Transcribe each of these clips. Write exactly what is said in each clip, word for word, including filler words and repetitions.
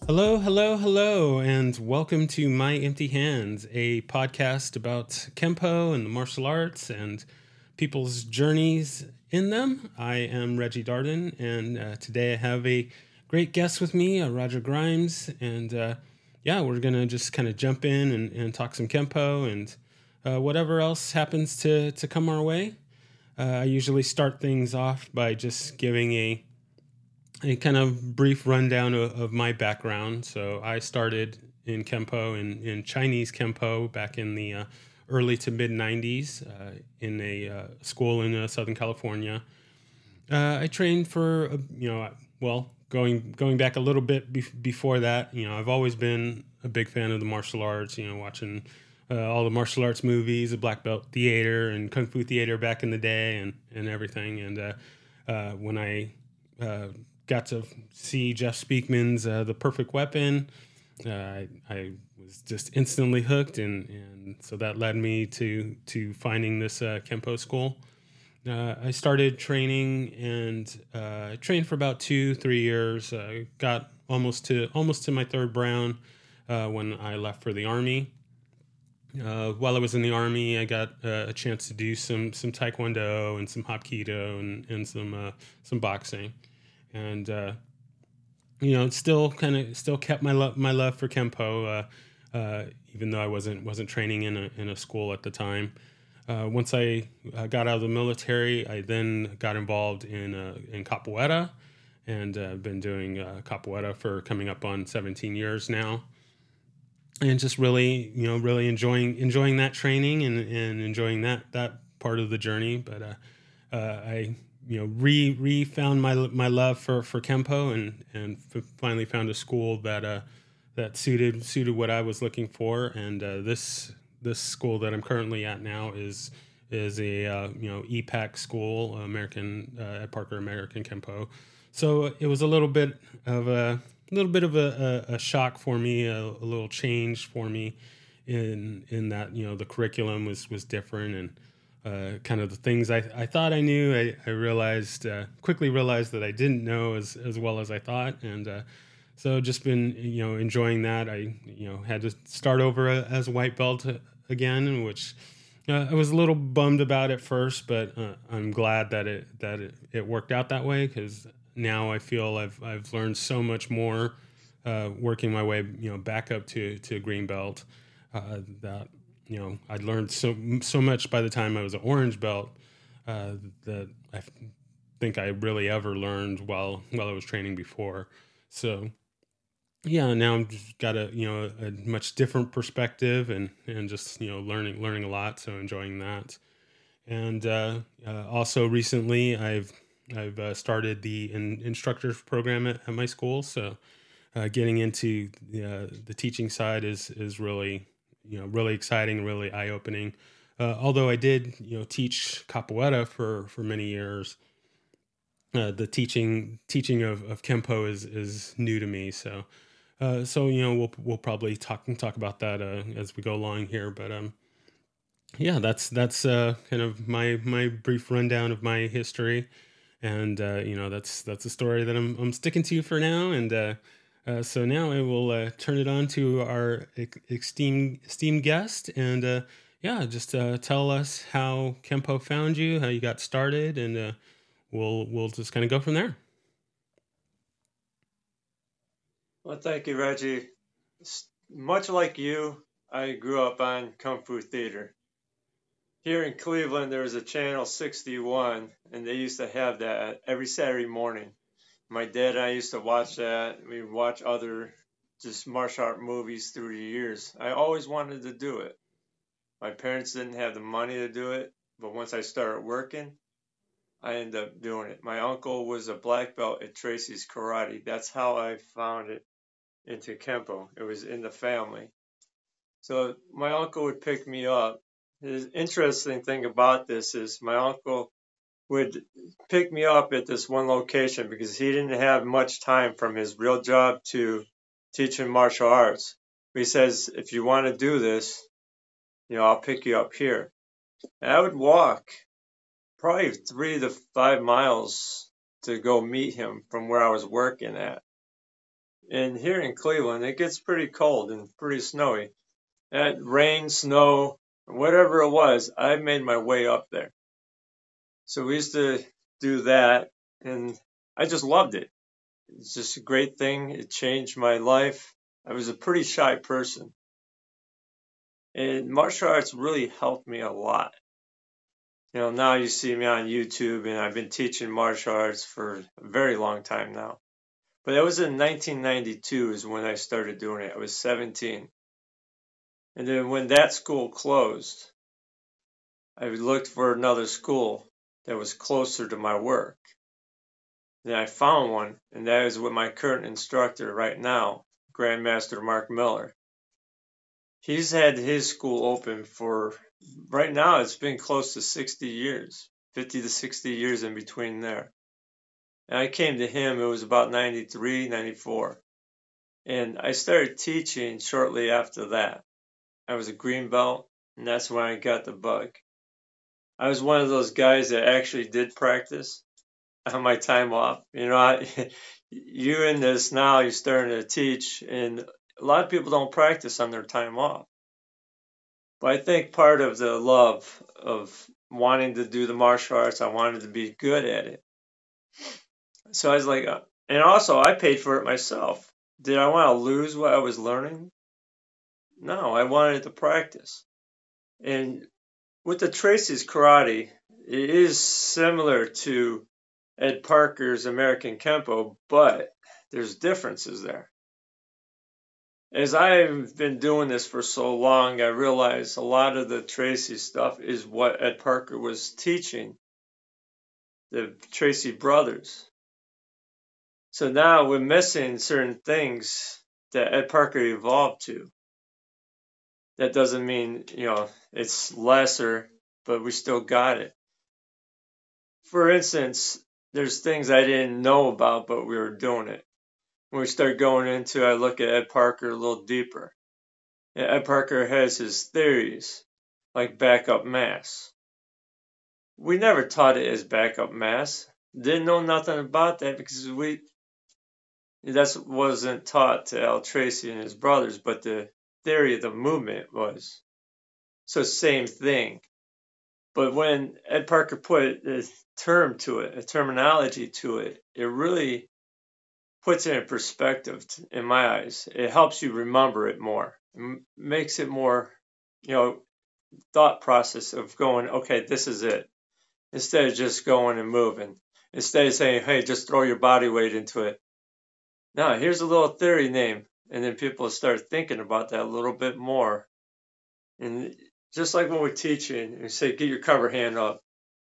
Hello, hello, hello, and welcome to My Empty Hands, a podcast about Kempo and the martial arts and people's journeys in them. I am Reggie Darden, and uh, today I have a great guest with me, uh, Roger Grimes, and uh, yeah, we're gonna just kind of jump in and, and talk some Kempo and uh, whatever else happens to to come our way. Uh, I usually start things off by just giving a a kind of brief rundown of, of my background. So I started in Kempo, in, in Chinese Kempo, back in the uh, early to mid nineties uh, in a uh, school in uh, Southern California. Uh, I trained for, uh, you know, well, going going back a little bit be- before that, you know, I've always been a big fan of the martial arts, you know, watching uh, all the martial arts movies, the Black Belt Theater and Kung Fu Theater back in the day and, and everything. And uh, uh, when I uh, got to see Jeff Speakman's uh, The Perfect Weapon, uh, I, I was just instantly hooked. And, and so that led me to, to finding this uh, Kempo school. Uh, I started training and uh, trained for about two, three years. Uh, got almost to almost to my third brown uh, when I left for the army. Uh, while I was in the army, I got uh, a chance to do some some taekwondo and some hapkido and and some uh, some boxing, and uh, you know, still kind of still kept my love my love for kempo, uh, uh, even though I wasn't wasn't training in a in a school at the time. Uh, once I uh, got out of the military, I then got involved in uh, in capoeira, and uh, been doing uh, capoeira for coming up on seventeen years now, and just really, you know, really enjoying enjoying that training and, and enjoying that that part of the journey. But uh, uh, I, you know, re re found my my love for for kempo, and and f- finally found a school that uh, that suited suited what I was looking for. And uh, this this school that I'm currently at now is is a uh, you know E PAC school, American uh, at Parker American Kempo. So it was a little bit of a little bit of a, a, a shock for me, a, a little change for me, in in that, you know, the curriculum was was different, and uh, kind of the things I, I thought I knew, I, I realized uh, quickly realized that I didn't know as as well as I thought. And uh, so just been, you know, enjoying that. I, you know, had to start over a, as a white belt again, which uh, I was a little bummed about at first, but uh, I'm glad that it that it, it worked out that way, because now I feel I've I've learned so much more uh, working my way, you know, back up to to green belt, uh, that, you know, I learned so so much by the time I was an orange belt, uh, that I think I really ever learned while while I was training before. So yeah, now I'm just got a, you know, a much different perspective, and and just, you know, learning learning a lot. So enjoying that. And uh, uh, also recently, I've I've uh, started the in, instructors program at, at my school. So uh, getting into the, uh, the teaching side is is really, you know, really exciting, really eye opening. Uh, although I did, you know, teach capoeira for for many years, uh, the teaching teaching of, of kempo is is new to me. So uh, so you know, we'll we'll probably talk talk about that uh, as we go along here. But um, yeah, that's that's uh, kind of my my brief rundown of my history, and uh, you know, that's that's a story that I'm I'm sticking to for now. And uh, uh, so now I will uh, turn it on to our ex- esteemed esteemed guest, and uh, yeah, just uh, tell us how Kempo found you, how you got started, and uh, we'll we'll just kind of go from there. Well, thank you, Reggie. S- Much like you, I grew up on Kung Fu Theater. Here in Cleveland, there was a channel sixty-one, and they used to have that every Saturday morning. My dad and I used to watch that. We would watch other just martial art movies through the years. I always wanted to do it. My parents didn't have the money to do it, but once I started working, I ended up doing it. My uncle was a black belt at Tracy's Karate. That's how I found it into Kempo. It was in the family. So my uncle would pick me up. The interesting thing about this is my uncle would pick me up at this one location because he didn't have much time from his real job to teaching martial arts. He says, if you want to do this, you know, I'll pick you up here. And I would walk probably three to five miles to go meet him from where I was working at. And here in Cleveland, it gets pretty cold and pretty snowy. That rain, snow, whatever it was, I made my way up there. So we used to do that, and I just loved it. It's just a great thing. It changed my life. I was a pretty shy person, and martial arts really helped me a lot. You know, now you see me on YouTube, and I've been teaching martial arts for a very long time now. But that was in nineteen ninety-two is when I started doing it. I was seventeen. And then when that school closed, I looked for another school that was closer to my work. And I found one, and that is with my current instructor right now, Grandmaster Mark Miller. He's had his school open for, right now, it's been close to sixty years, fifty to sixty years in between there. And I came to him, it was about ninety-three, ninety-four. And I started teaching shortly after that. I was a green belt, and that's when I got the bug. I was one of those guys that actually did practice on my time off. You know, I, you in this now, you're starting to teach, and a lot of people don't practice on their time off. But I think part of the love of wanting to do the martial arts, I wanted to be good at it. So I was like, uh, and also I paid for it myself. Did I want to lose what I was learning? No, I wanted to practice. And with the Tracy's karate, it is similar to Ed Parker's American Kempo, but there's differences there. As I've been doing this for so long, I realize a lot of the Tracy stuff is what Ed Parker was teaching the Tracy brothers. So now we're missing certain things that Ed Parker evolved to. That doesn't mean, you know, it's lesser, but we still got it. For instance, there's things I didn't know about, but we were doing it. When we start going into, I look at Ed Parker a little deeper. Ed Parker has his theories, like backup mass. We never taught it as backup mass. Didn't know nothing about that because we that wasn't taught to Al Tracy and his brothers, but the theory of the movement was. So same thing. But when Ed Parker put a term to it, a terminology to it, it really puts it in perspective in my eyes. It helps you remember it more. It makes it more, you know, thought process of going, okay, this is it. Instead of just going and moving. Instead of saying, hey, just throw your body weight into it. Now, here's a little theory name. And then people start thinking about that a little bit more. And just like when we're teaching, we say, get your cover hand up.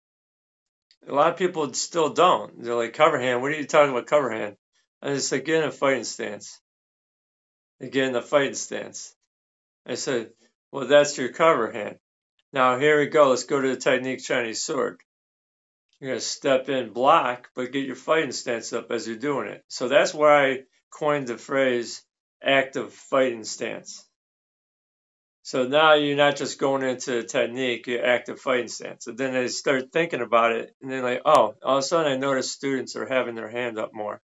A lot of people still don't. They're like, cover hand? What are you talking about, cover hand? I just said, get in a fighting stance. They get in a fighting stance. I said, well, that's your cover hand. Now, here we go. Let's go to the technique Chinese sword. You're going to step in, block, but get your fighting stance up as you're doing it. So that's why I coined the phrase active fighting stance. So now you're not just going into a technique, you're active fighting stance. And then they start thinking about it, and then like, oh, all of a sudden I notice students are having their hand up more.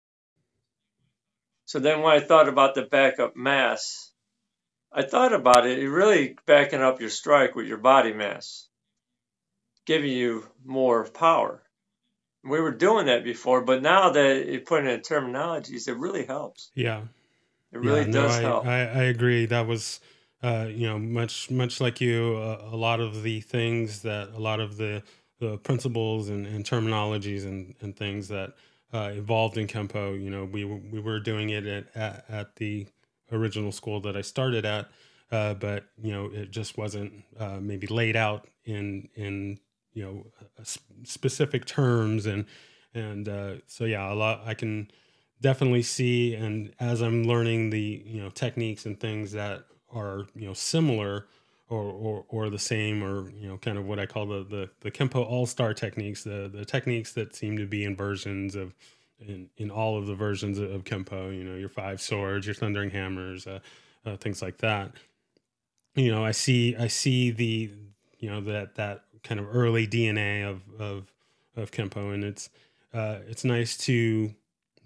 So then when I thought about the backup mass, I thought about it, you're really backing up your strike with your body mass, giving you more power. We were doing that before, but now that you put it in terminologies, it really helps. Yeah. It really yeah, no, does I, help. I, I agree. That was, uh, you know, much much like you, uh, a lot of the things that, a lot of the, the principles and, and terminologies and, and things that uh, evolved in Kempo, you know, we, we were doing it at, at, at the original school that I started at, uh, but, you know, it just wasn't uh, maybe laid out in, in you know, specific terms. And, and uh, so, yeah, a lot, I can definitely see, and as I'm learning the, you know, techniques and things that are, you know, similar or, or, or the same, or, you know, kind of what I call the, the, the Kempo all-star techniques, the, the techniques that seem to be in versions of, in, in all of the versions of, of Kempo, you know, your five swords, your thundering hammers, uh, uh, things like that. You know, I see, I see the, you know, that, that kind of early D N A of, of, of Kempo, and it's, uh, it's nice to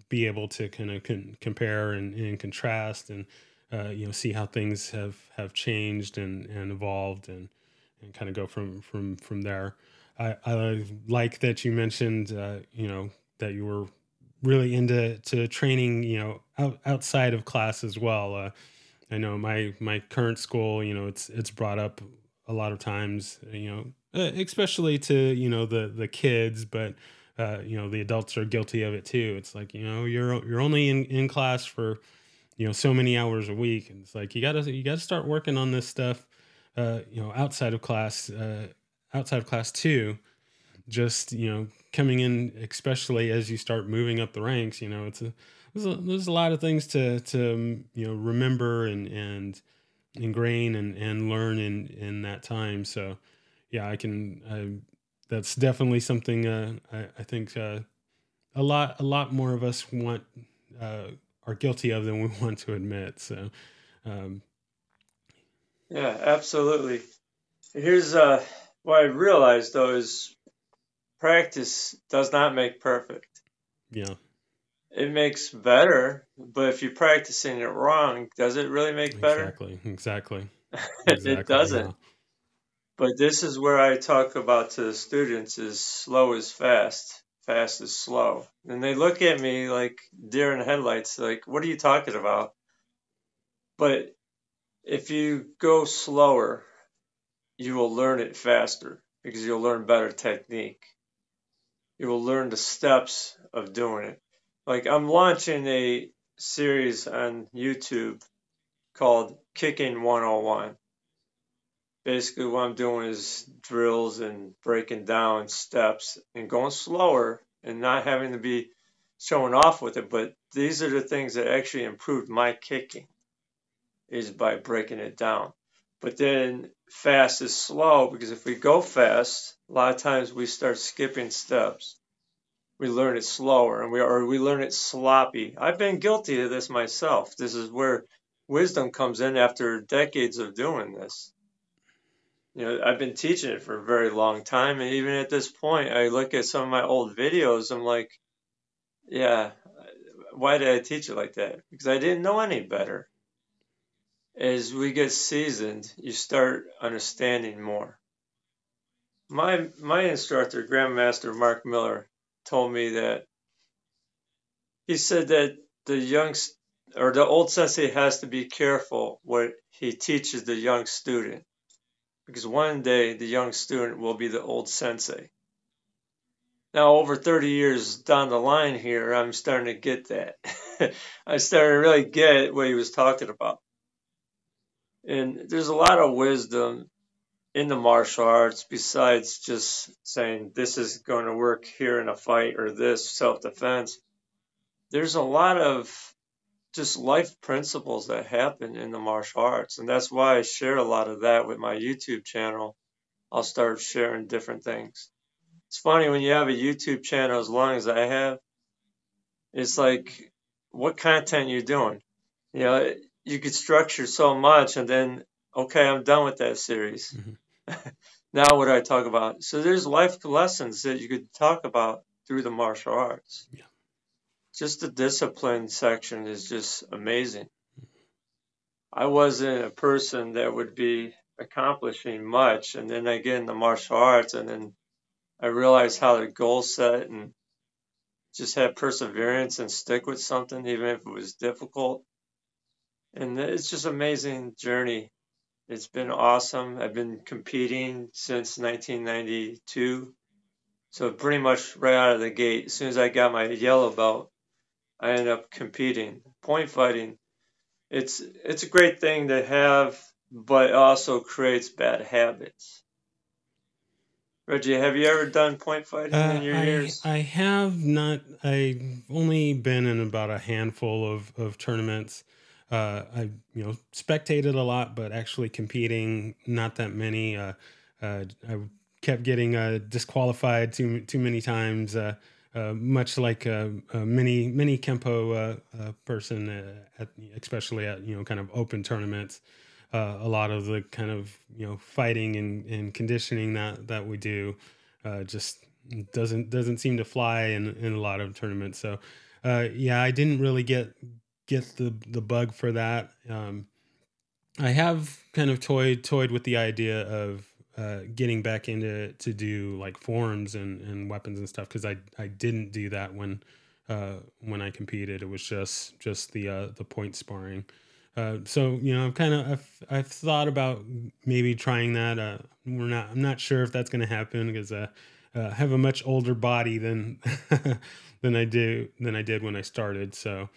be able to kind of con- compare and, and contrast and, uh, you know, see how things have, have changed and, and evolved and, and kind of go from, from, from there. I, I like that you mentioned, uh, you know, that you were really into to training, you know, out, outside of class as well. Uh, I know my my current school, you know, it's it's brought up a lot of times, you know, uh, especially to you know the the kids, but uh, you know the adults are guilty of it too. It's like you know you're you're only in, in class for you know so many hours a week, and it's like you gotta you gotta start working on this stuff, uh, you know, outside of class, uh, outside of class too. Just you know coming in, especially as you start moving up the ranks, you know, it's a there's a, there's a lot of things to to um, you know remember and and ingrain and and learn in in that time. So yeah, I can. I, that's definitely something uh, I, I think uh, a lot a lot more of us want uh, are guilty of than we want to admit. So um, Yeah, absolutely. Here's uh, what I realized though is practice does not make perfect. yeah, It makes better, but if you're practicing it wrong, does it really make better? exactly, exactly, It exactly. doesn't. Yeah, But this is where I talk about to the students is slow is fast, fast is slow. And they look at me like deer in the headlights, like, what are you talking about? But if you go slower, you will learn it faster because you'll learn better technique. You will learn the steps of doing it. Like I'm launching a series on YouTube called Kicking one oh one. Basically, what I'm doing is drills and breaking down steps and going slower and not having to be showing off with it. But these are the things that actually improved my kicking is by breaking it down. But then fast is slow because if we go fast, a lot of times we start skipping steps. We learn it slower and we or we learn it sloppy. I've been guilty of this myself. This is where wisdom comes in after decades of doing this. You know, I've been teaching it for a very long time, and even at this point, I look at some of my old videos. I'm like, yeah, why did I teach it like that? Because I didn't know any better. As we get seasoned, you start understanding more. My my instructor, Grandmaster Mark Miller, told me that he said that the young or the old sensei has to be careful what he teaches the young student because one day the young student will be the old sensei. Now, over thirty years down the line here, I'm starting to get that. I started to really get what he was talking about. And there's a lot of wisdom in the martial arts besides just saying this is going to work here in a fight or this self-defense. There's a lot of just life principles that happen in the martial arts. And that's why I share a lot of that with my YouTube channel. I'll start sharing different things. It's funny when you have a YouTube channel as long as I have, it's like what content you're doing. You know, you could structure so much and then, okay, I'm done with that series. mm-hmm. Now what do I talk about? So there's life lessons that you could talk about through the martial arts. Yeah. Just the discipline section is just amazing. I wasn't a person that would be accomplishing much, and then I get in the martial arts, and then I realize how to goal set and just have perseverance and stick with something, even if it was difficult. And it's just an amazing journey. It's been awesome. I've been competing since nineteen ninety-two. So pretty much right out of the gate, as soon as I got my yellow belt, I ended up competing. Point fighting, it's it's a great thing to have, but it also creates bad habits. Reggie, have you ever done point fighting Uh, in your I years? I have not. I've only been in about a handful of of tournaments. Uh, I you know spectated a lot, but actually competing not that many. Uh, uh, I kept getting uh, disqualified too too many times. Uh, uh, much like a, a mini mini kempo uh, uh, person, uh, at, especially at you know kind of open tournaments. Uh, a lot of the kind of you know fighting and, and conditioning that that we do uh, just doesn't doesn't seem to fly in, in a lot of tournaments. So uh, yeah, I didn't really get get the the bug for that. Um, I have kind of toyed toyed with the idea of uh, getting back into to do like forms and, and weapons and stuff, because I I didn't do that when uh, when I competed. It was just just the uh, the point sparring. Uh, so you know, I've kind of I've I've thought about maybe trying that. Uh, we're not I'm not sure if that's going to happen, because uh, uh, I have a much older body than than I do than I did when I started. So,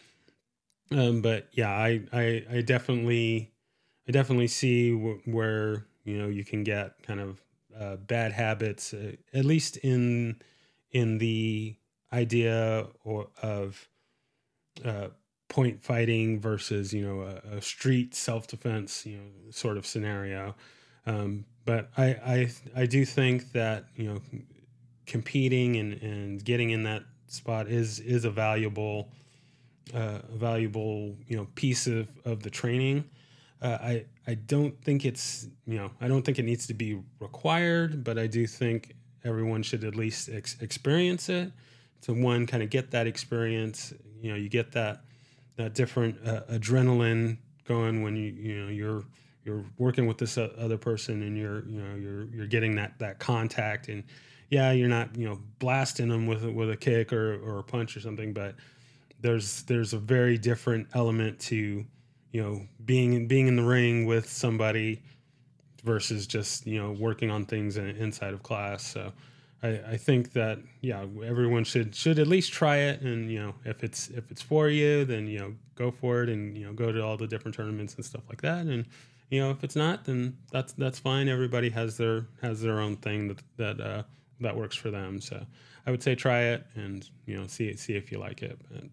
um, but yeah, I I, I definitely I definitely see w- where you know you can get kind of uh, bad habits, uh, at least in in the idea or of uh, point fighting versus you know a, a street self defense, you know, sort of scenario. Um, but I, I I do think that you know competing and, and getting in that spot is is a valuable uh, a valuable you know piece of, of the training. Uh, I I don't think it's you know I don't think it needs to be required, but I do think everyone should at least ex- experience it. To one, kind of get that experience. You know, you get that that different uh, adrenaline going when you you know you're you're working with this uh, other person, and you're you know you're you're getting that that contact. And yeah, you're not you know blasting them with with a kick or or a punch or something, but there's there's a very different element to you know being being in the ring with somebody versus just you know working on things in, inside of class. So I, I think that yeah, everyone should should at least try it, and you know if it's if it's for you, then you know go for it, and you know go to all the different tournaments and stuff like that. And you know if it's not, then that's that's fine. Everybody has their has their own thing that that uh, that works for them. So I would say try it, and you know see see if you like it. But,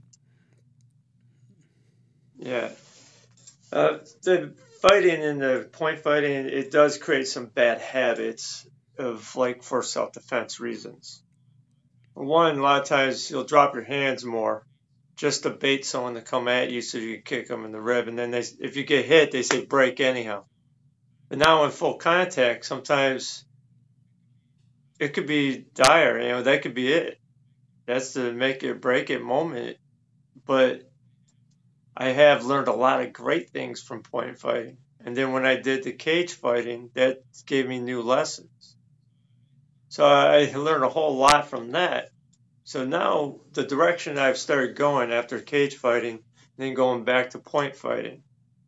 Yeah. Uh, the fighting and the point fighting, it does create some bad habits of like for self-defense reasons. One, a lot of times you'll drop your hands more just to bait someone to come at you so you can kick them in the rib. And then they, if you get hit, they say break anyhow. But now in full contact, sometimes it could be dire. You know, that could be it. That's the make it break it moment. But I have learned a lot of great things from point fighting. And then when I did the cage fighting, that gave me new lessons. So I learned a whole lot from that. So now the direction I've started going after cage fighting, and then going back to point fighting,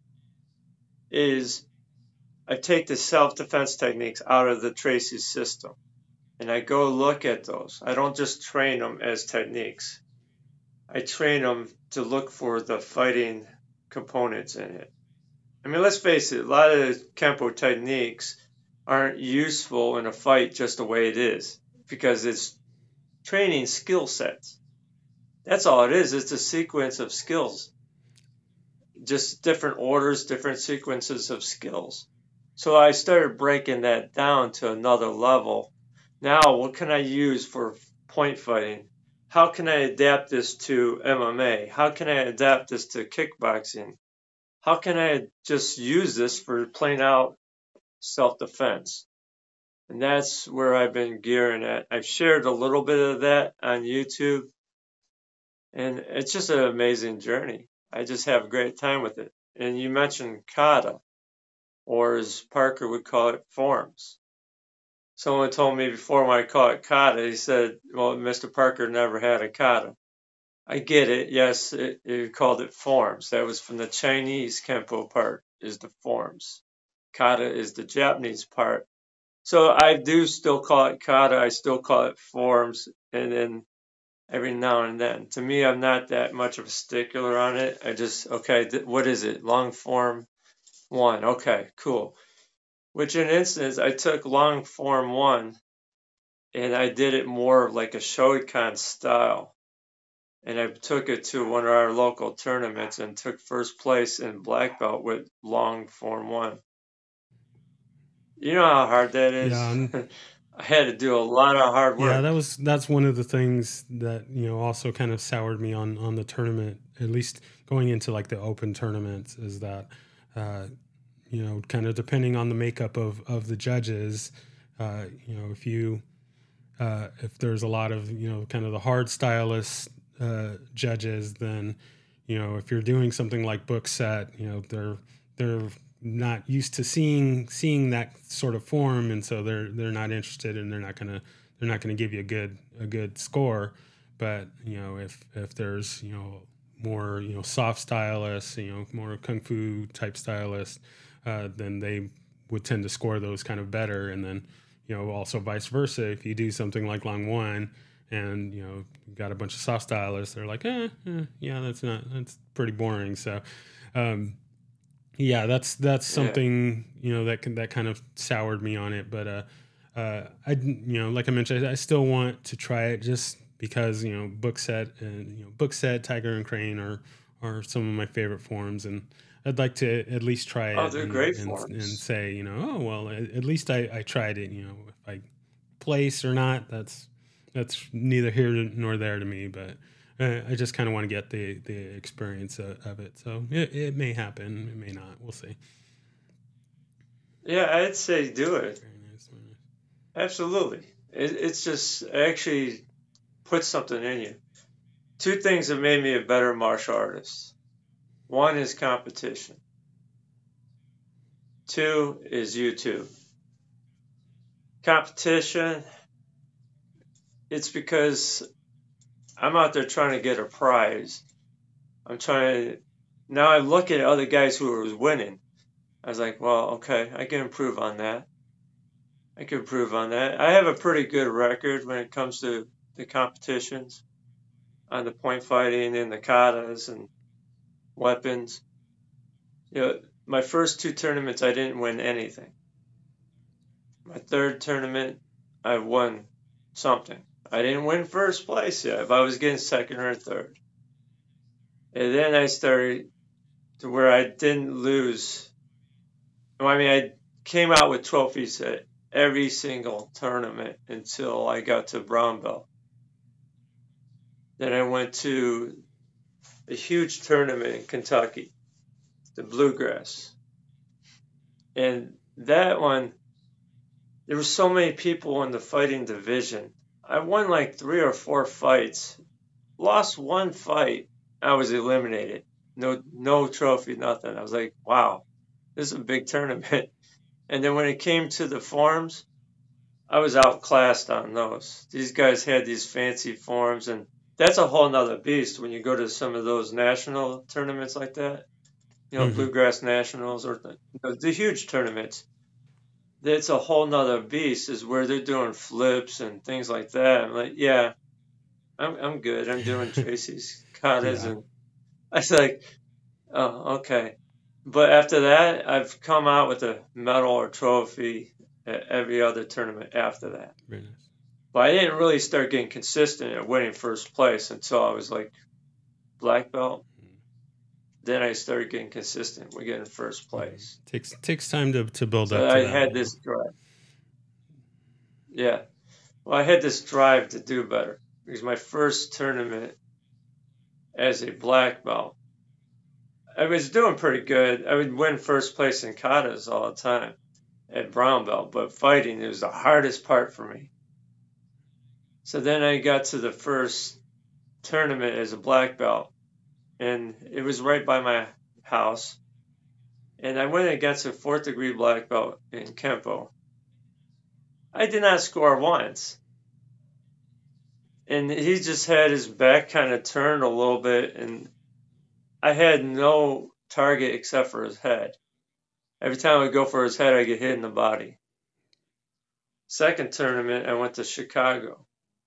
is I take the self-defense techniques out of the Tracy system. And I go look at those. I don't just train them as techniques. I train them to look for the fighting components in it. I mean, let's face it, a lot of Kempo techniques aren't useful in a fight just the way it is, because it's training skill sets. That's all it is. It's a sequence of skills, just different orders, different sequences of skills. So I started breaking that down to another level. Now, what can I use for point fighting? How can I adapt this to M M A? How can I adapt this to kickboxing? How can I just use this for plain out self-defense? And that's where I've been gearing at. I've shared a little bit of that on YouTube, and it's just an amazing journey. I just have a great time with it. And you mentioned kata, or as Parker would call it, forms. Someone told me before when I call it kata, he said, well, Mister Parker never had a kata. I get it. Yes, it, it called it forms. That was from the Chinese Kempo part, is the forms. Kata is the Japanese part. So I do still call it kata. I still call it forms. And then every now and then, to me, I'm not that much of a stickler on it. I just, okay, what is it? Long form one. Okay, cool. Which in instance, I took long form one and I did it more like a Shodan style. And I took it to one of our local tournaments and took first place in black belt with long form one. You know how hard that is? yeah, I had to do a lot of hard yeah, work. that was that's one of the things that you know also kind of soured me on on the tournament. At least going into like the open tournaments, is that uh, you know kind of depending on the makeup of of the judges, uh, you know if you uh, if there's a lot of you know kind of the hard stylists uh, judges, then, you know, if you're doing something like book set, you know, they're they're not used to seeing seeing that sort of form, and so they're they're not interested, and they're not gonna they're not gonna give you a good a good score. But you know, if if there's, you know, more, you know, soft stylists, you know, more kung fu type stylists, uh, then they would tend to score those kind of better. And then, you know, also vice versa. If you do something like Long One, and you know, you've got a bunch of soft stylists, they're like, eh, eh yeah, that's not that's pretty boring. So, um, yeah, that's that's Yeah. something, you know, that can, that kind of soured me on it. But uh, uh, I, you know, like I mentioned, I still want to try it just because, you know, book set and, you know, book set, Tiger and Crane are are some of my favorite forms, and I'd like to at least try Oh, it they're and great and, and forms. say, you know, oh well, at, at least I, I tried it. You know, if I place or not, that's that's neither here nor there to me. But uh, I just kind of want to get the the experience of, of it. So it, it may happen, it may not. We'll see. Yeah, I'd say do it. Very nice. Very nice. Absolutely. It, it's just actually put something in you. Two things have made me a better martial artist. One is competition. Two is YouTube. Competition, it's because I'm out there trying to get a prize. I'm trying to, now I look at other guys who are winning. I was like, well, okay, I can improve on that. I can improve on that. I have a pretty good record when it comes to the competitions on the point fighting and the katas and weapons. You know, my first two tournaments, I didn't win anything. My third tournament, I won something. I didn't win first place yet, if I was getting second or third. And then I started to where I didn't lose. I mean, I came out with trophies at every single tournament until I got to brown belt. Then I went to a huge tournament in Kentucky, the Bluegrass. And that one, there were so many people in the fighting division. I won like three or four fights, lost one fight, I was eliminated. No, no trophy, nothing. I was like, wow, this is a big tournament. And then when it came to the forms, I was outclassed on those. These guys had these fancy forms, and that's a whole nother beast when you go to some of those national tournaments like that, you know, Mm-hmm. Bluegrass Nationals or the, you know, the huge tournaments. That's a whole nother beast, is where they're doing flips and things like that. I'm like, yeah, I'm I'm good. I'm doing Tracy's katas, Yeah. and I was like, oh, okay. But after that, I've come out with a medal or trophy at every other tournament after that. Very nice. But I didn't really start getting consistent at winning first place until I was like black belt. Then I started getting consistent with getting first place. Mm-hmm. Takes takes time to, to build So up to I that. had this drive. Yeah. Well, I had this drive to do better because my first tournament as a black belt, I was doing pretty good. I would win first place in katas all the time at brown belt, but fighting, it was the hardest part for me. So then I got to the first tournament as a black belt, and it was right by my house. And I went against a fourth degree black belt in Kempo. I did not score once. And he just had his back kind of turned a little bit, and I had no target except for his head. Every time I go for his head, I get hit in the body. Second tournament, I went to Chicago.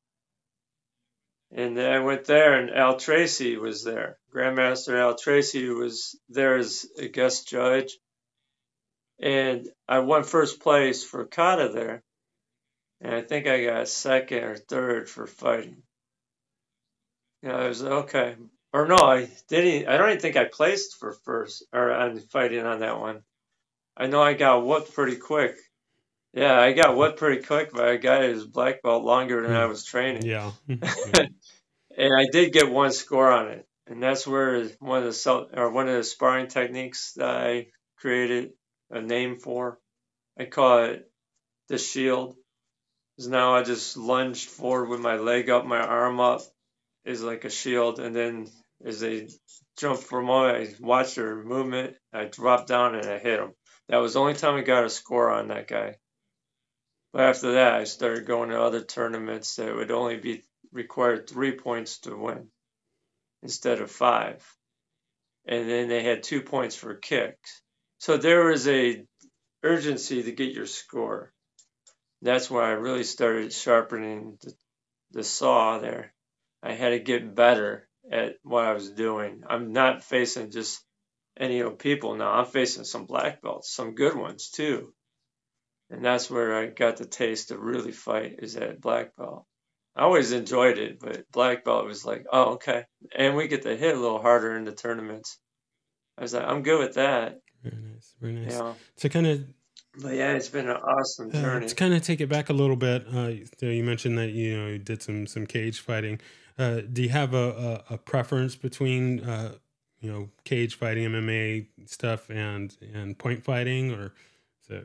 And I went there, and Al Tracy was there. Grandmaster Al Tracy was there as a guest judge. And I won first place for kata there. And I think I got second or third for fighting. You know, I was okay. Or no, I didn't. I don't even think I placed for first or on fighting on that one. I know I got whooped pretty quick. Yeah, I got whooped pretty quick by a guy who's black belt longer than I was training. Yeah. And I did get one score on it, and that's where one of the self, or one of the sparring techniques that I created a name for. I call it the shield. Because now I just lunged forward with my leg up, my arm up, is like a shield, and then as they jump for a moment, I watched their movement. I dropped down and I hit him. That was the only time I got a score on that guy. But after that, I started going to other tournaments that would only be required three points to win instead of five. And then they had two points for kicks. So there was a urgency to get your score. That's where I really started sharpening the, the saw there. I had to get better at what I was doing. I'm not facing just any old people now. I'm facing some black belts, some good ones too. And that's where I got the taste to really fight, is at black belt. I always enjoyed it, but black belt was like, oh, okay. And we get to hit a little harder in the tournaments. I was like, I'm good with that. Very nice, very nice. Yeah. To kind of, but yeah, it's been an awesome journey. Uh, to kind of take it back a little bit, uh, you mentioned that you know you did some some cage fighting. Uh, do you have a, a, a preference between uh, you know cage fighting, M M A stuff, and and point fighting, or is it?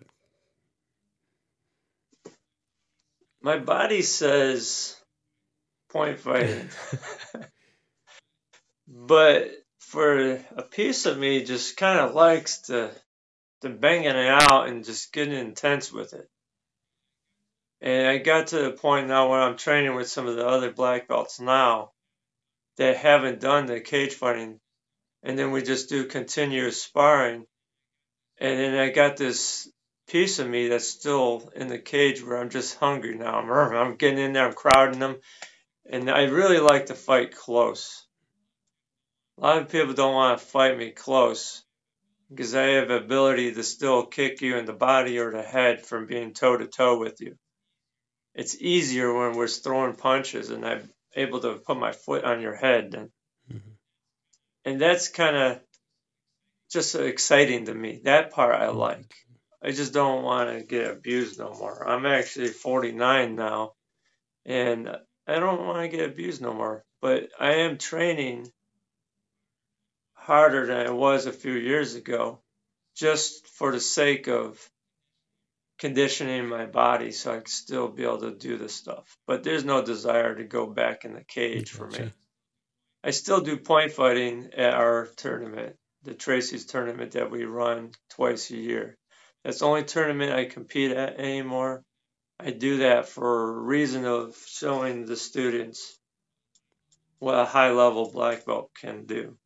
My body says point fighting, but for a piece of me, just kind of likes to to banging it out and just getting intense with it. And I got to the point now where I'm training with some of the other black belts now that haven't done the cage fighting, and then we just do continuous sparring. And then I got this piece of me that's still in the cage where I'm just hungry now. I'm, I'm getting in there, I'm crowding them, and I really like to fight close. A lot of people don't want to fight me close because I have the ability to still kick you in the body or the head from being toe to toe with you. It's easier when we're throwing punches and I'm able to put my foot on your head. And, mm-hmm. and that's kind of just exciting to me. That part I like. I just don't want to get abused no more. I'm actually forty-nine now, and I don't want to get abused no more. But I am training harder than I was a few years ago, just for the sake of conditioning my body so I can still be able to do this stuff. But there's no desire to go back in the cage for me. I still do point fighting at our tournament, the Tracy's tournament that we run twice a year. That's the only tournament I compete at anymore. I do that for a reason of showing the students what a high-level black belt can do.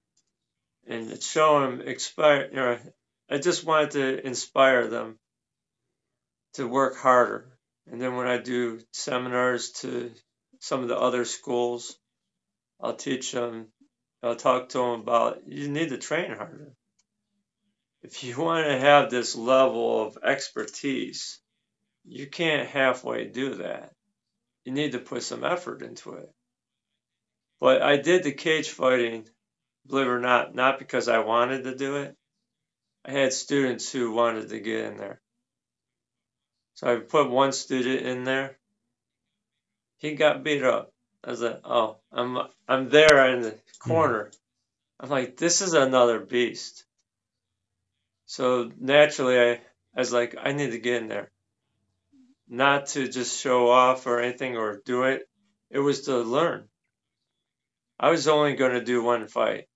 And show them, inspire, you know, I just wanted to inspire them to work harder. And then when I do seminars to some of the other schools, I'll teach them, I'll talk to them about, you need to train harder. If you want to have this level of expertise, you can't halfway do that. You need to put some effort into it. But I did the cage fighting, believe it or not, not because I wanted to do it. I had students who wanted to get in there. So I put one student in there. He got beat up. I was like, oh, I'm I'm there in the corner. Mm-hmm. I'm like, this is another beast. So naturally, I, I was like, I need to get in there. Not to just show off or anything or do it. It was to learn. I was only going to do one fight.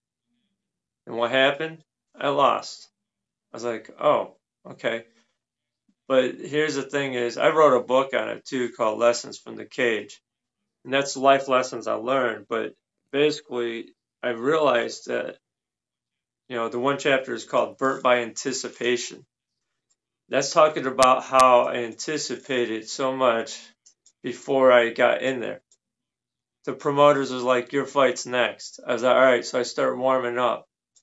And what happened? I lost. I was like, oh, okay. But here's the thing is, I wrote a book on it too called Lessons from the Cage. And that's life lessons I learned. But basically, I realized that, you know, the one chapter is called Burnt by Anticipation. That's talking about how I anticipated so much before I got in there. The promoters was like, your fight's next. I was like, all right, so I start warming up.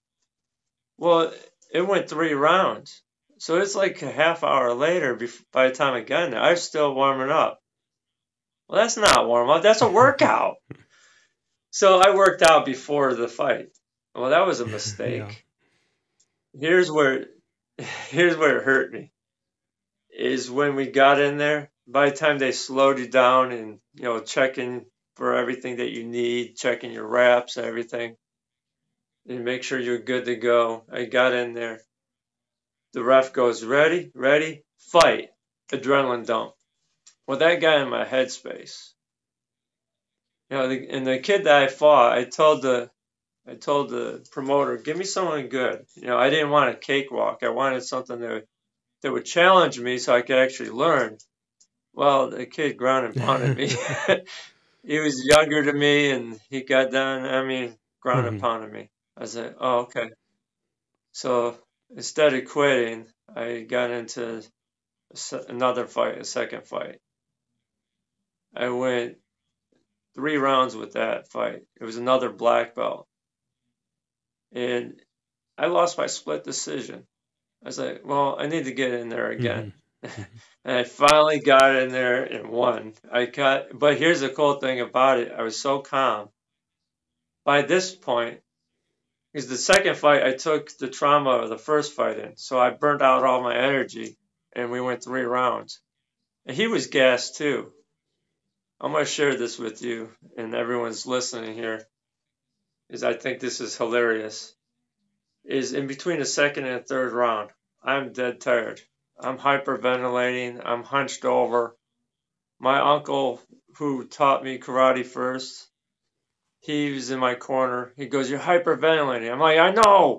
Well, it went three rounds. So it's like a half hour later, by the time I got in there, I was still warming up. Well, that's not warm up. That's a workout. So I worked out before the fight. Well, that was a mistake. Yeah. Here's where, here's where it hurt me. Is when we got in there, by the time they slowed you down and, you know, checking for everything that you need, checking your wraps and everything, and make sure you're good to go. I got in there. The ref goes, ready, ready, fight. Adrenaline dump. Well, that got in my headspace. You know, the, and the kid that I fought, I told the I told the promoter, give me someone good. You know, I didn't want a cakewalk. I wanted something that that would challenge me so I could actually learn. Well, the kid ground and pounded me. He was younger than me, and he got down. I mean, ground and Mhm. pounded me. I said, "Oh, okay." So instead of quitting, I got into a se- another fight, a second fight. I went three rounds with that fight. It was another black belt, and I lost by split decision. I was like, "Well, I need to get in there again." Mhm. Mhm. And I finally got in there and won. I got, but here's the cool thing about it. I was so calm. By this point, because the second fight, I took the trauma of the first fight in. So I burnt out all my energy and we went three rounds. And he was gassed too. I'm going to share this with you and everyone's listening here, is I think this is hilarious. Is in between the second and third round, I'm dead tired. I'm hyperventilating. I'm hunched over. My uncle, who taught me karate first, he was in my corner. He goes, "You're hyperventilating." I'm like, "I know."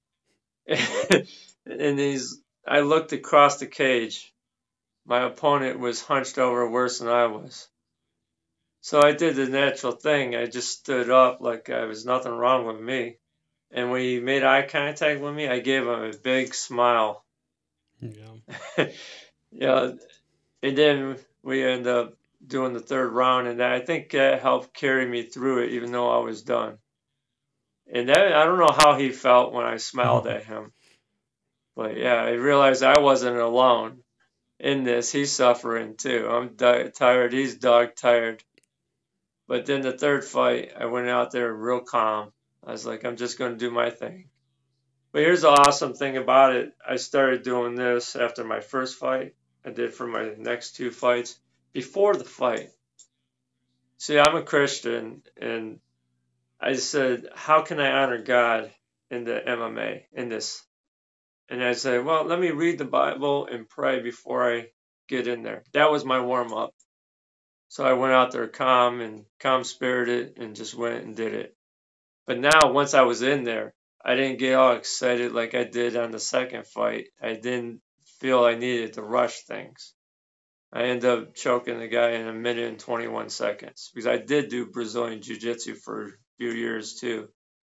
And he's, I looked across the cage. My opponent was hunched over worse than I was. So I did the natural thing. I just stood up like I was nothing wrong with me. And when he made eye contact with me, I gave him a big smile. Yeah. Yeah, and then we ended up doing the third round, and I think that helped carry me through it, even though I was done. And that, I don't know how he felt when I smiled Mhm. at him, but yeah, I realized I wasn't alone in this. He's suffering too. I'm di- tired. He's dog tired. But then the third fight, I went out there real calm. I was like, I'm just going to do my thing. But here's the awesome thing about it. I started doing this after my first fight. I did for my next two fights. Before the fight, see, I'm a Christian, and I said, how can I honor God in the M M A, in this? And I said, well, let me read the Bible and pray before I get in there. That was my warm up. So I went out there calm and calm spirited and just went and did it. But now, once I was in there, I didn't get all excited like I did on the second fight. I didn't feel I needed to rush things. I ended up choking the guy in a minute and twenty-one seconds because I did do Brazilian Jiu Jitsu for a few years too.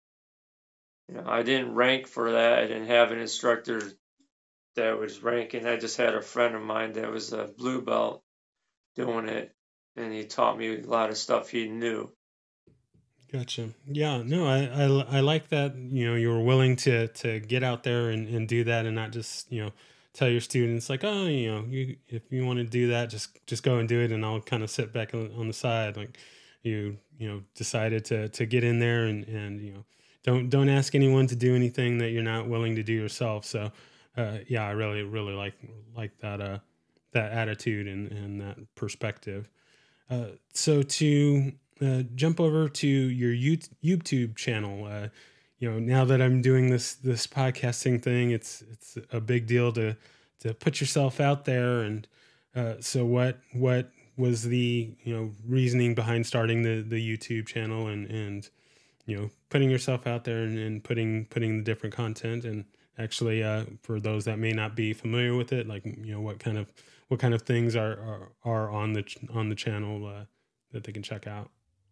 You know, I didn't rank for that. I didn't have an instructor that was ranking. I just had a friend of mine that was a blue belt doing it, and he taught me a lot of stuff he knew. Gotcha. Yeah, no, I, I I like that. You know, you were willing to to get out there and, and do that, and not just, you know, tell your students like, oh, you know, you if you want to do that, just just go and do it, and I'll kind of sit back on, on the side. Like, you you know decided to to get in there, and and you know don't don't ask anyone to do anything that you're not willing to do yourself. So, uh, yeah, I really really like like that uh that attitude and and that perspective. Uh, so to uh, jump over to your YouTube channel, uh, you know, now that I'm doing this this podcasting thing, it's it's a big deal to to put yourself out there. And uh, so, what what was the you know reasoning behind starting the the YouTube channel, and and you know putting yourself out there, and, and putting putting the different content, and actually uh, for those that may not be familiar with it, like, you know what kind of what kind of things are are, are on the ch- on the channel uh, that they can check out.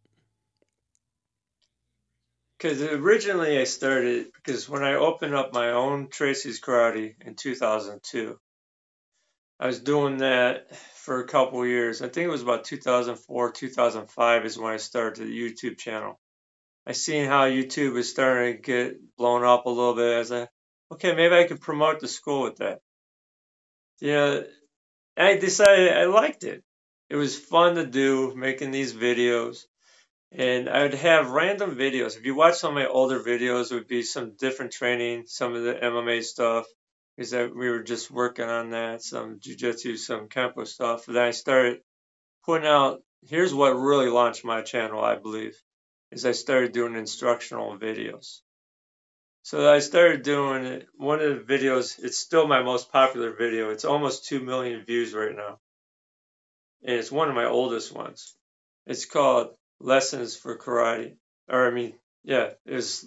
Because originally I started because when I opened up my own Tracy's Karate in two thousand two, I was doing that for a couple years. I think it was about two thousand four, two thousand five is when I started the YouTube channel. I seen how YouTube was starting to get blown up a little bit. I was like, okay, maybe I could promote the school with that. Yeah, I decided I liked it. It was fun to do, making these videos. And I would have random videos. If you watch some of my older videos, it would be some different training, some of the M M A stuff, because we were just working on that, some jujitsu, some kempo stuff. And then I started putting out, here's what really launched my channel, I believe, is I started doing instructional videos. So I started doing it. One of the videos, it's still my most popular video. It's almost two million views right now. And it's one of my oldest ones. It's called lessons for karate, or I mean, yeah, it was,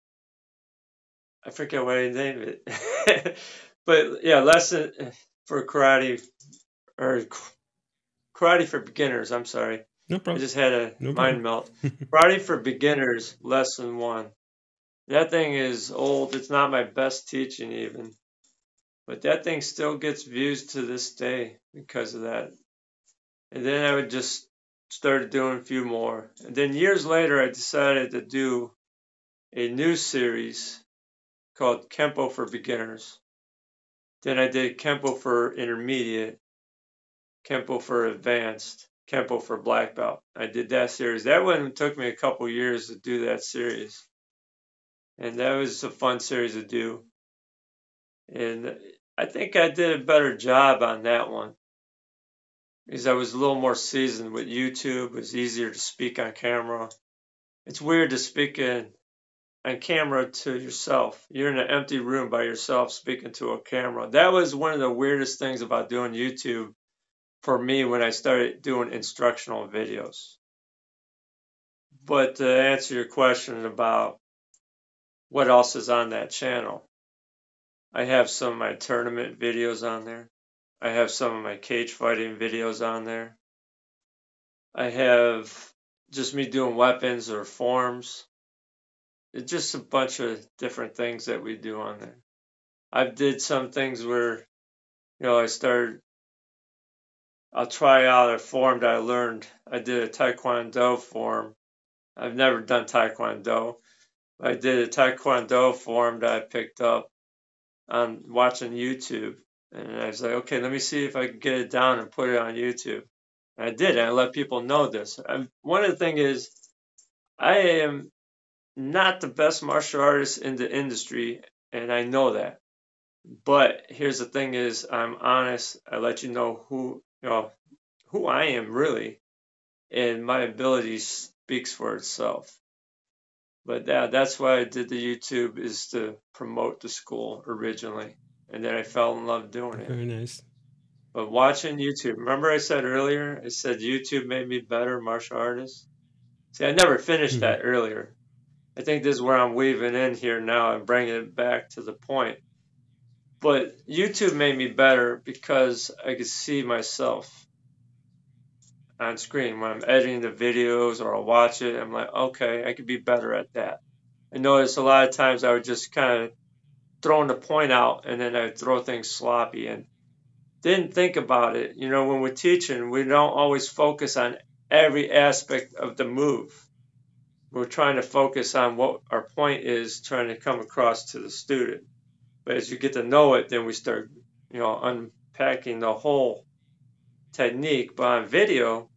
I forget what I named it, but yeah, lesson for karate, or karate for beginners. I'm sorry, No I problem. just had a No problem. mind melt. Karate for beginners, lesson one. That thing is old. It's not my best teaching even, but that thing still gets views to this day because of that. And then I would just start doing a few more. And then years later, I decided to do a new series called Kempo for Beginners. Then I did Kempo for Intermediate, Kempo for Advanced, Kempo for Black Belt. I did that series. That one took me a couple years to do that series. And that was a fun series to do. And I think I did a better job on that one because I was a little more seasoned with YouTube. It was easier to speak on camera. It's weird to speak in on camera to yourself. You're in an empty room by yourself speaking to a camera. That was one of the weirdest things about doing YouTube for me when I started doing instructional videos. But to answer your question about what else is on that channel, I have some of my tournament videos on there. I have some of my cage fighting videos on there. I have just me doing weapons or forms. It's just a bunch of different things that we do on there. I've did some things where, you know, I started, I'll try out a form that I learned. I did a Taekwondo form. I've never done Taekwondo. I did a Taekwondo form that I picked up on watching YouTube. And I was like, okay, let me see if I can get it down and put it on YouTube. And I did, and I let people know this. I'm, one of the things is, I am not the best martial artist in the industry, and I know that. But here's the thing is, I'm honest. I let you know who, you know, who I am really, and my ability speaks for itself. But yeah, that's why I did the YouTube, is to promote the school originally, and then I fell in love doing it. Very nice. But watching YouTube, remember I said earlier, I said YouTube made me better martial artist. See, I never finished Mm-hmm. that earlier. I think this is where I'm weaving in here now and bringing it back to the point. But YouTube made me better because I could see myself on screen when I'm editing the videos or I'll watch it. I'm like, okay, I could be better at that. I noticed a lot of times I would just kind of throw the point out and then I'd throw things sloppy and didn't think about it. You know, when we're teaching, we don't always focus on every aspect of the move. We're trying to focus on what our point is, trying to come across to the student. But as you get to know it, then we start, you know, unpacking the whole technique. But on video,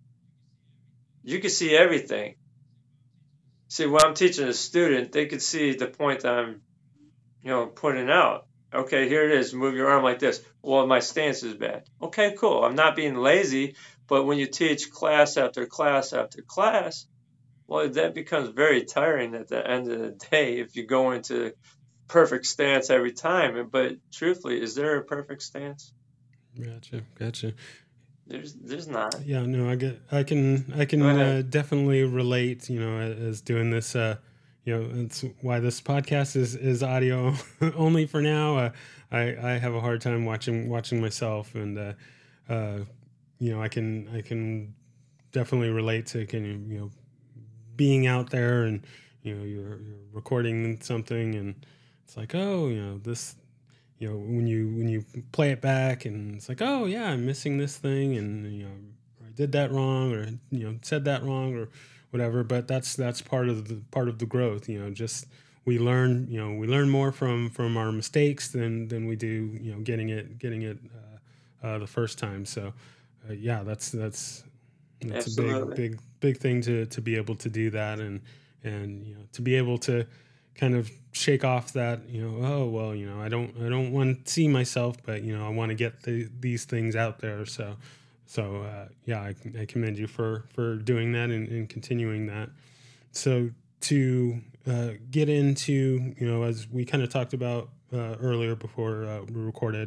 you can see everything. See, when I'm teaching a student, they could see the point that I'm, you know, putting out. Okay, here it is. Move your arm like this. Well, my stance is bad. Okay, cool. I'm not being lazy, but when you teach class after class after class, well, that becomes very tiring at the end of the day if you go into perfect stance every time. But truthfully, is there a perfect stance? Gotcha. Gotcha. There's, there's not. Yeah. No, I get. I can. I Go can ahead. uh, definitely relate. You know, as doing this. Uh, you know, that's why this podcast is is audio only for now. Uh, I I have a hard time watching watching myself, and uh, uh, you know, I can I can definitely relate to can you you know being out there and you know you're, you're recording something and it's like, oh, you know, this, you know, when you when you play it back and it's like, oh yeah, I'm missing this thing and you know I did that wrong or you know said that wrong or whatever. But that's that's part of the part of the growth. You know, just we learn you know we learn more from from our mistakes than than we do you know getting it getting it uh, uh, the first time. So uh, yeah, that's that's that's a big, Absolutely. big, big thing to to be able to do that, and and you know to be able to kind of shake off that you know oh well you know I don't I don't want to see myself, but you know I want to get the, these things out there. So so uh, yeah, I, I commend you for for doing that and, and continuing that. So to uh, get into you know as we kind of talked about uh, earlier before uh, we recorded,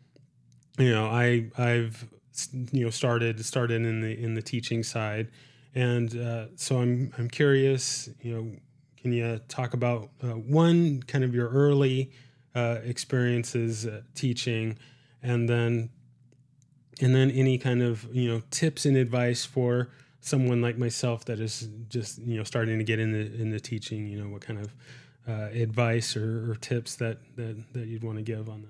you know I I've you know started started in the in the teaching side, And uh, so I'm I'm curious, you know, can you talk about uh, one kind of your early uh, experiences uh, teaching, and then and then any kind of, you know, tips and advice for someone like myself that is just, you know, starting to get into into teaching, you know, what kind of uh, advice or, or tips that, that that you'd want to give on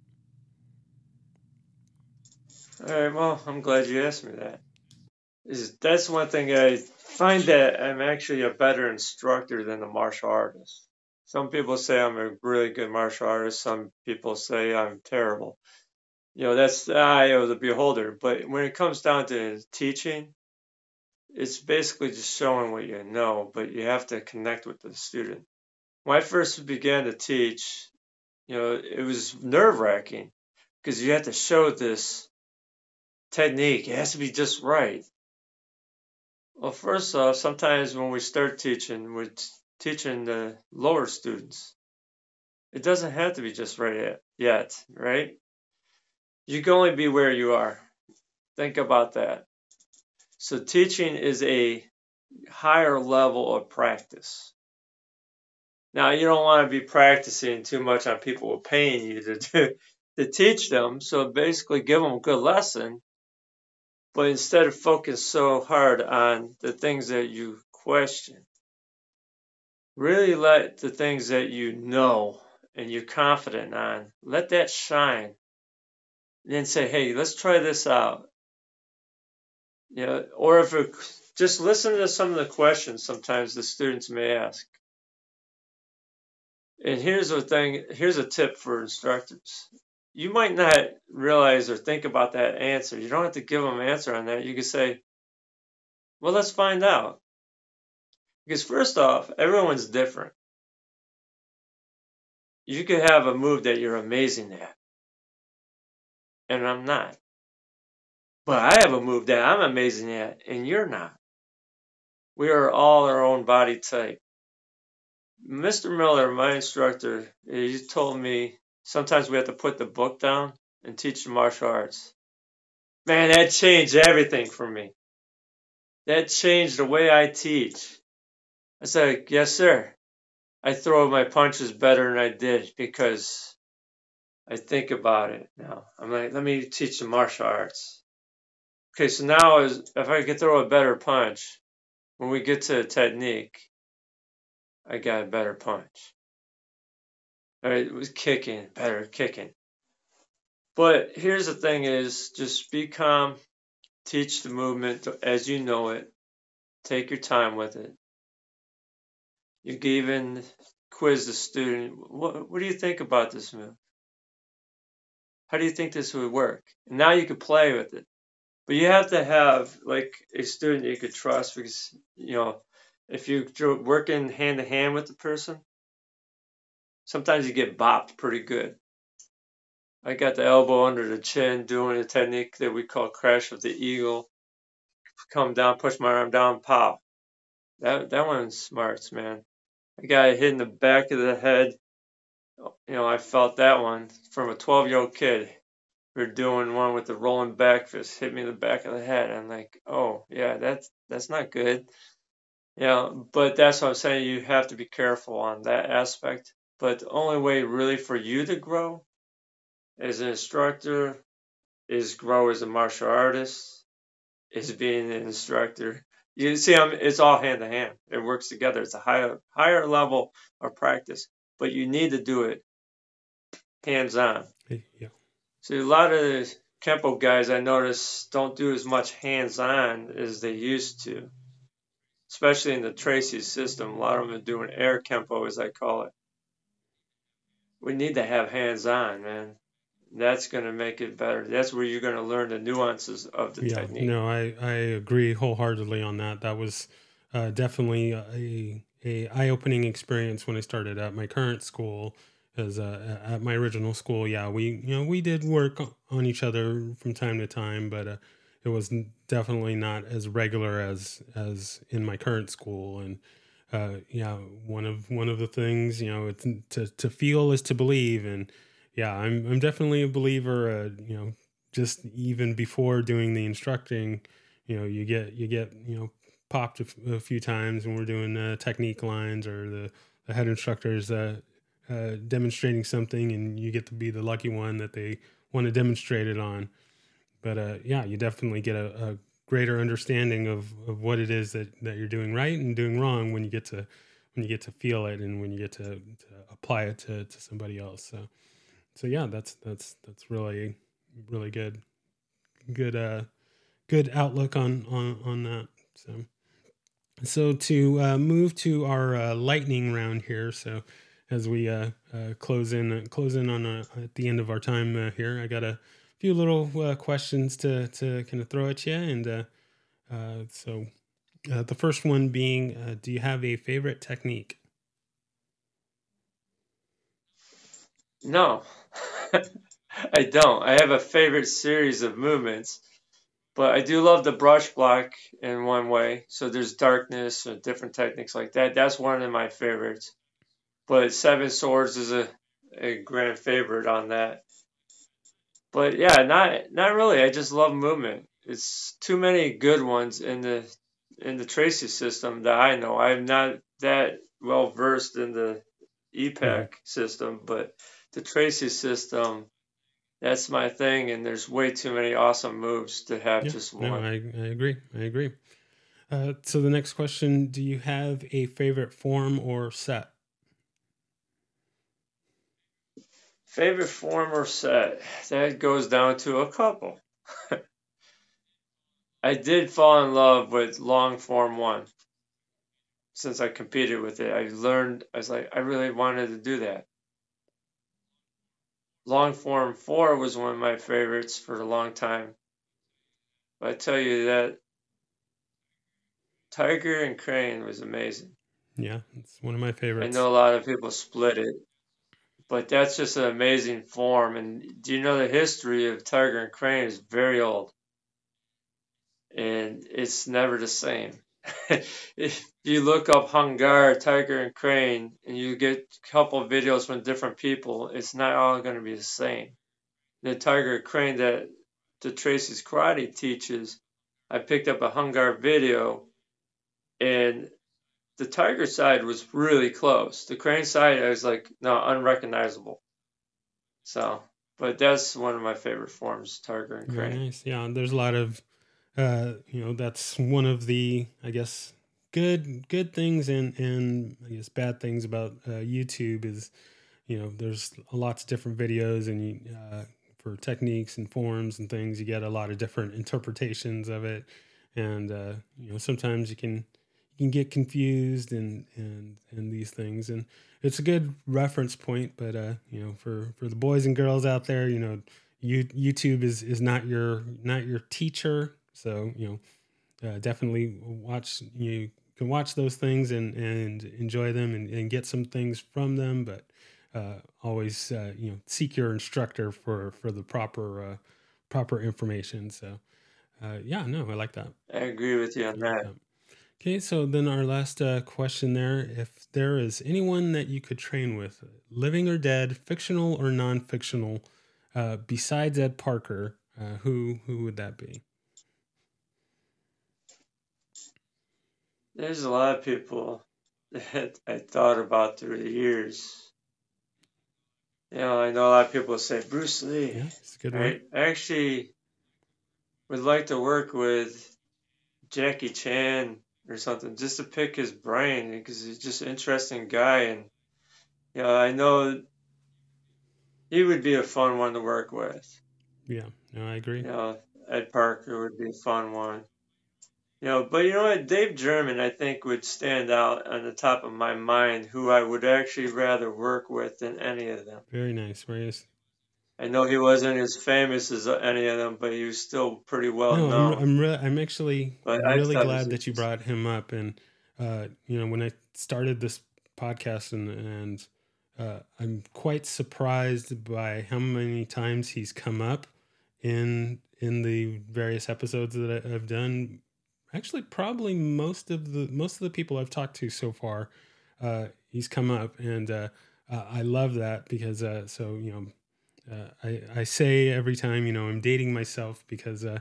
All right, well, I'm glad you asked me that. Is that's one thing I find that I'm actually a better instructor than a martial artist. Some people say I'm a really good martial artist. Some people say I'm terrible. You know, that's the eye of the beholder. But when it comes down to teaching, it's basically just showing what you know, but you have to connect with the student. When I first began to teach, you know, it was nerve wracking because you have to show this technique. It has to be just right. Well, first off, sometimes when we start teaching, we're t- teaching the lower students. It doesn't have to be just right yet, yet, right? You can only be where you are. Think about that. So teaching is a higher level of practice. Now, you don't want to be practicing too much on people who are paying you to do, to teach them. So basically, give them a good lesson, but instead of focus so hard on the things that you question, really let the things that you know and you're confident on, let that shine. And then say, hey, let's try this out. You know, or if it, just listen to some of the questions sometimes the students may ask. And here's a thing, here's a tip for instructors. You might not realize or think about that answer. You don't have to give them an answer on that. You can say, well, let's find out. Because first off, everyone's different. You could have a move that you're amazing at, and I'm not. But I have a move that I'm amazing at, and you're not. We are all our own body type. Mister Miller, my instructor, he told me sometimes we have to put the book down and teach the martial arts. Man, that changed everything for me. That changed the way I teach. I said, yes, sir. I throw my punches better than I did because I think about it now. I'm like, let me teach the martial arts. Okay, so now is if I could throw a better punch, when we get to technique, I got a better punch. All right, it was kicking, better kicking. But here's the thing is just be calm, teach the movement as you know it, take your time with it. You can even quiz the student. What, what do you think about this move? How do you think this would work? And now you can play with it. But you have to have like a student you could trust because, you know, if you're working hand to hand with the person, sometimes you get bopped pretty good. I got the elbow under the chin doing a technique that we call crash of the eagle. Come down, push my arm down, pop. That that one's smarts, man. I got hit in the back of the head. You know, I felt that one from a twelve-year-old kid. We were doing one with the rolling back fist, hit me in the back of the head. I'm like, oh yeah, that's that's not good. Yeah, you know, but that's what I'm saying. You have to be careful on that aspect. But the only way really for you to grow as an instructor is grow as a martial artist, is being an instructor. You see, I'm, it's all hand to hand. It works together. It's a higher higher level of practice, but you need to do it hands on. that? See, a lot of the Kempo guys I notice don't do as much hands on as they used to, especially in the Tracy system. A lot of them are doing air Kempo, as I call it. We need to have hands on, man. That's going to make it better. That's where you're going to learn the nuances of the Yeah, technique. no, I, I agree wholeheartedly on that. That was uh, definitely a, a eye-opening experience when I started at my current school. As uh, at my original school, yeah, we you know we did work on each other from time to time, but uh, it was definitely not as regular as as in my current school. And uh, yeah, one of one of the things, you know, it's to to feel is to believe, and yeah, I'm I'm definitely a believer. Uh, you know, just even before doing the instructing, you know, you get you get you know popped a, f- a few times when we're doing uh, technique lines or the, the head instructors uh, uh, demonstrating something, and you get to be the lucky one that they want to demonstrate it on. But uh, yeah, you definitely get a, a greater understanding of, of what it is that, that you're doing right and doing wrong when you get to when you get to feel it and when you get to, to apply it to, to somebody else. So so yeah, that's that's that's really really good good uh good outlook on on on that. So so to uh, move to our uh, lightning round here. So as we uh, uh, close in uh, close in on uh, at the end of our time uh, here, I got a few little uh, questions to to kind of throw at you, and uh, uh, so uh, the first one being, uh, do you have a favorite technique? No, I don't. I have a favorite series of movements, but I do love the brush block in one way. So there's darkness or different techniques like that. That's one of my favorites. But Seven Swords is a, a grand favorite on that. But yeah, not not really. I just love movement. It's too many good ones in the in the Tracy system that I know. I'm not that well versed in the Mm-hmm. E PAC system, but the Tracy system, that's my thing. And there's way too many awesome moves to have Yeah, just no, one. I, I agree. I agree. Uh, so the next question, do you have a favorite form or set? Favorite form or set? That goes down to a couple. I did fall in love with long form one. Since I competed with it, I learned, I was like, I really wanted to do that. Long form four was one of my favorites for a long time. But I tell you that Tiger and Crane was amazing. Yeah, it's one of my I favorites. know a lot of people split it, but that's just an amazing form. And do you know the history of Tiger and Crane is very old, and it's never the same. If you look up Hung Gar, Tiger and Crane, and you get a couple of videos from different people, it's not all going to be the same. The Tiger Crane that the Tracy's Karate teaches, I picked up a Hung Gar video, and the Tiger side was really close. The Crane side, I was like, no, unrecognizable. So, but that's one of my favorite forms, Tiger and Very Crane. nice. Yeah, there's a lot of, uh, you know, that's one of the, I guess, good good things and and I guess bad things about uh, YouTube is, you know, there's lots of different videos and you, uh, for techniques and forms and things, you get a lot of different interpretations of it, and uh, you know, sometimes you can you can get confused and and and these things, and it's a good reference point. But uh, you know, for for the boys and girls out there, you know, you, YouTube is is not your not your teacher, so you know, uh, definitely watch you can watch those things and and enjoy them and, and get some things from them, but uh, always uh, you know, seek your instructor for for the proper uh, proper information. So uh, yeah, no, I like that. I agree with you on I like that. that. Okay, so then our last uh, question there: if there is anyone that you could train with, living or dead, fictional or non-fictional, uh, besides Ed Parker, uh, who who would that be? There's a lot of people that I thought about through the years. You know, I know a lot of people say Bruce Lee. Yeah, it's a good one. I actually would like to work with Jackie Chan or something just to pick his brain because he's just an interesting guy. And, you know, I know he would be a fun one to work with. Yeah, no, I agree. You know, Ed Parker would be a fun one. You know, but you know what? Dave German, I think, would stand out on the top of my mind, who I would actually rather work with than any of them. Very nice. Very nice. I know he wasn't as famous as any of them, but he was still pretty well No, I'm known. I'm re- I'm actually But I really thought it was glad that you interesting. brought him up. And uh, you know, when I started this podcast, and and uh, I'm quite surprised by how many times he's come up in in the various episodes that I, I've done. Actually, probably most of the most of the people I've talked to so far, uh, he's come up, and uh, uh, I love that because uh, so you know, uh, I I say every time, you know, I'm dating myself because uh,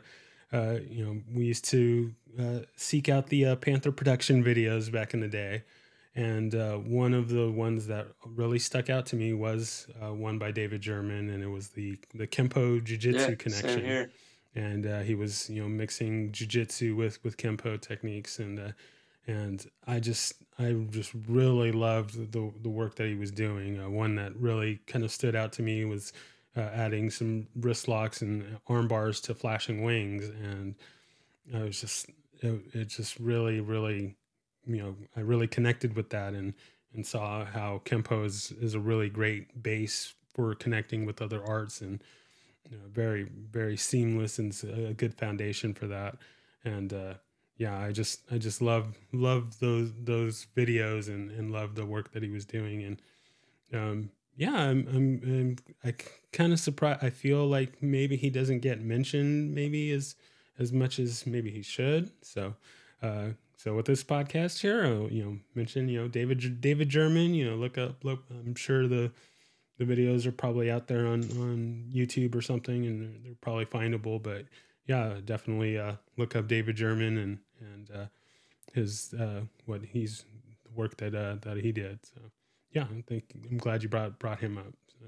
uh, you know, we used to uh, seek out the uh, Panther production videos back in the day. And uh, one of the ones that really stuck out to me was uh, one by David German, and it was the the Kempo Yeah, Jiu-Jitsu same connection. here. And uh, he was, you know, mixing jiu-jitsu with with Kempo techniques, and uh, and I just I just really loved the the work that he was doing. Uh, one that really kind of stood out to me was uh, adding some wrist locks and arm bars to flashing wings, and I was just it, it just really really you know I really connected with that, and and saw how Kempo is is a really great base for connecting with other arts, and you know, very very seamless, and a good foundation for that. And uh, yeah, I just I just love love those those videos, and and love the work that he was doing. And um, yeah, I'm I'm, I'm I kind of surprised. I feel like maybe he doesn't get mentioned maybe as as much as maybe he should. So. Uh, so with this podcast here, I'll, you know, mention, you know, David David German. You know, look up. Look, I'm sure the the videos are probably out there on on YouTube or something, and they're, they're probably findable. But yeah, definitely uh, look up David German, and and uh, his uh, what he's the work that uh, that he did. So yeah, I think I'm glad you brought brought him up. So.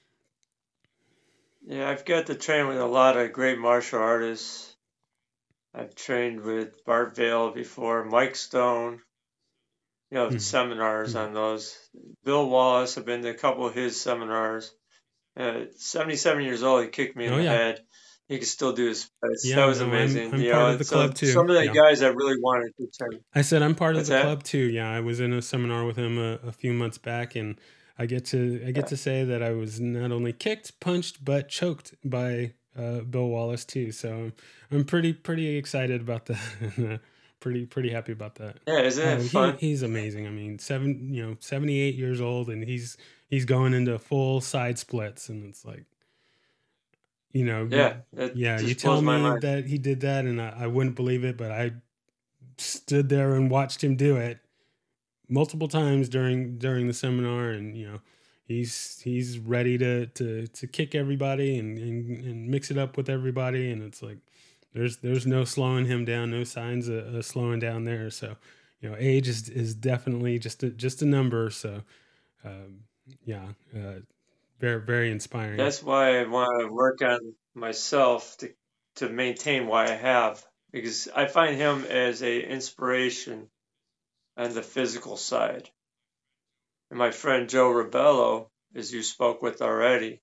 Yeah, I've got to train with a lot of great martial artists. I've trained with Bart Vale before, Mike Stone, you know, Mm-hmm. seminars Mm-hmm. on those. Bill Wallace, I've been to a couple of his seminars. Uh, seventy-seven years old, he kicked me in Oh the yeah, head. He could still do his splits. That yeah. was No, I'm amazing. I'm You part know, of and the so club too. some of the Yeah. guys I really wanted to train. I said I'm part of What's the that? club too. Yeah, I was in a seminar with him a, a few months back, and I get to I get Yeah. to say that I was not only kicked, punched, but choked by uh, Bill Wallace too. So I'm pretty pretty excited about that, and uh, pretty pretty happy about that. Yeah, isn't it Uh, he fun? he's amazing. I mean, seven you know seventy eight years old, and he's he's going into full side splits, and it's like, you know you, Yeah, that yeah, you just tell blows my me mind. that he did that, and I, I wouldn't believe it, but I stood there and watched him do it multiple times during during the seminar, and you know he's he's ready to to to kick everybody, and and, and mix it up with everybody, and it's like there's there's no slowing him down, no signs of, of slowing down there. So you know age is is definitely just a just a number. So um, yeah, uh, very very inspiring. That's why I want to work on myself to to maintain what I have because I find him as a inspiration on the physical side. And my friend Joe Rebello, as you spoke with already,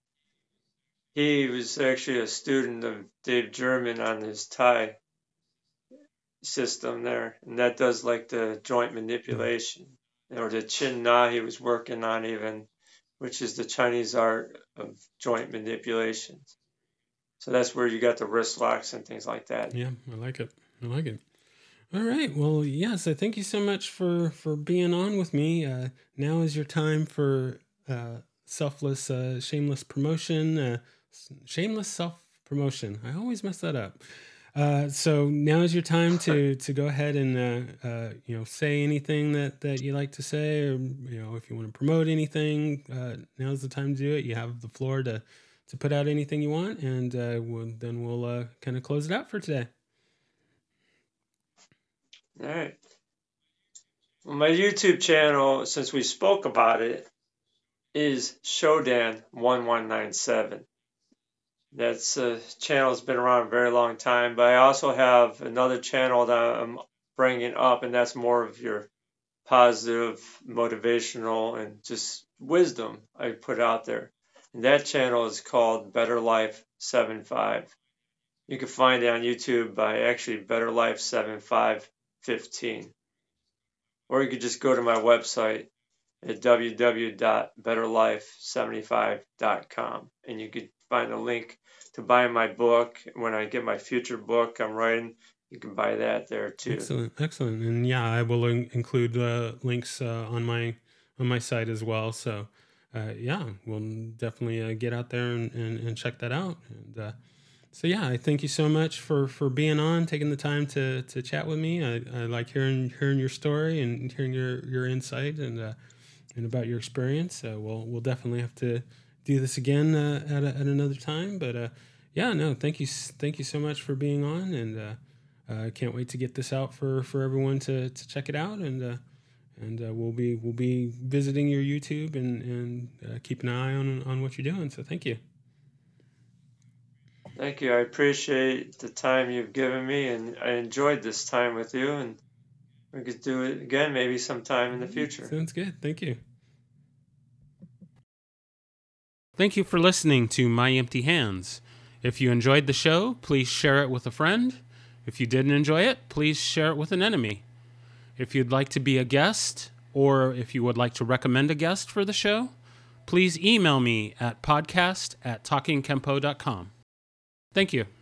he was actually a student of Dave German on his Thai system there, and that does like the joint Mm. manipulation or the Chin Na he was working on even, which is the Chinese art of joint manipulation. So that's where you got the wrist locks and things like that. Yeah, I like it. I like it. All right. Well, yes. I thank you so much for for being on with me. Uh, now is your time for uh, selfless, uh, shameless promotion. Uh, shameless self promotion. I always mess that up. Uh, so now is your time to to go ahead and uh, uh, you know say anything that that you like to say, or you know if you want to promote anything. Uh, now's the time to do it. You have the floor to to put out anything you want, and uh, we'll, then we'll uh, kind of close it out for today. All right. Well, my YouTube channel, since we spoke about it, is Shodan one one nine seven. That's a channel that's been around a very long time, but I also have another channel that I'm bringing up, and that's more of your positive, motivational, and just wisdom I put out there. And that channel is called Better Life seventy-five. You can find it on YouTube by actually Better Life seventy-five fifteen. Or you could just go to my website at w w w dot better life seventy five dot com and you could find a link to buy my book. When I get my future book I'm writing, you can buy that there too. Excellent, excellent, and yeah, I will in- include uh, links uh, on my on my site as well. So, uh, yeah, we'll definitely uh, get out there and, and, and check that out. And uh, so, yeah, I thank you so much for, for being on, taking the time to, to chat with me. I, I like hearing hearing your story and hearing your, your insight and uh, and about your experience. Uh, we'll we'll definitely have to do this again uh, at a, at another time. But uh, Yeah, no, thank you, s- thank you so much for being on, and uh, I can't wait to get this out for, for everyone to, to check it out, and uh, and uh, we'll be we'll be visiting your YouTube and and uh, keep an eye on on what you're doing. So thank you. Thank you. I appreciate the time you've given me, and I enjoyed this time with you, and we could do it again maybe sometime in the future. Sounds good. Thank you. Thank you for listening to My Empty Hands. If you enjoyed the show, please share it with a friend. If you didn't enjoy it, please share it with an enemy. If you'd like to be a guest, or if you would like to recommend a guest for the show, please email me at podcast at talking kempo dot com. Thank you.